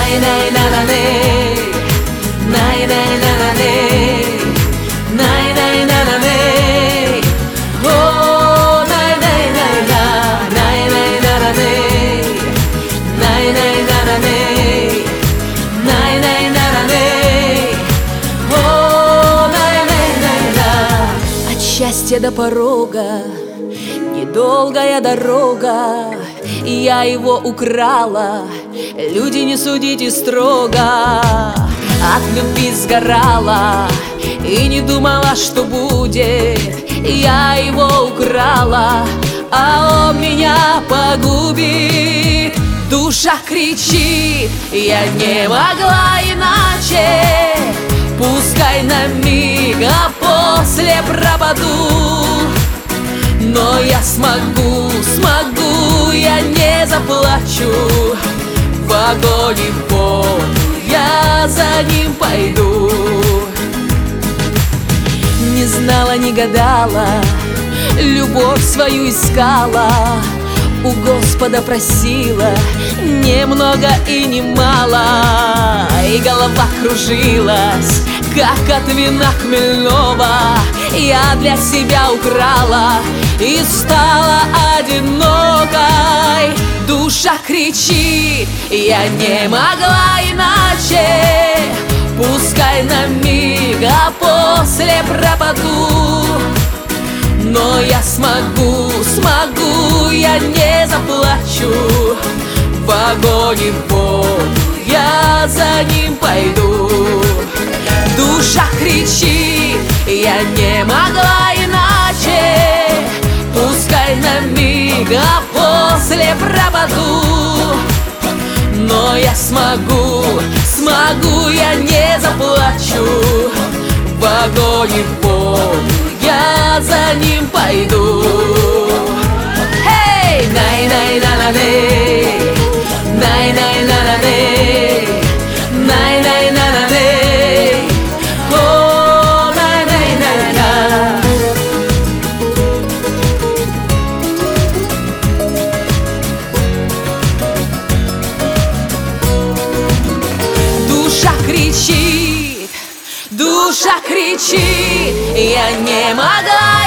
От счастья до порога недолгая дорога, и я его украла. Люди, не судите строго. От любви сгорала и не думала, что будет. Я его украла, а он меня погубит. Душа кричит, я не могла иначе. Пускай на миг, а после пропаду. Но я смогу, я не заплачу. В огонь и в воду я за ним пойду. Не знала, не гадала, любовь свою искала. У Господа просила немного и не мало. И голова кружилась, как от вина хмельного. Я для себя украла и стала одинокой. Душа кричит, я не могла иначе. Пускай на миг, а после пропаду. Но я смогу, я не заплачу. В огонь и в воду я за ним пойду. Душа кричит, я не могла иначе. Пускай на миг, а после пропаду. Но я смогу, я не заплачу. В огонь и в воду я за ним пойду. Эй, най-най-на-на-ней, най-най-на-на-ней, най-най-на-на-ней, о, най-най-на-на. Душа кричит, я не могла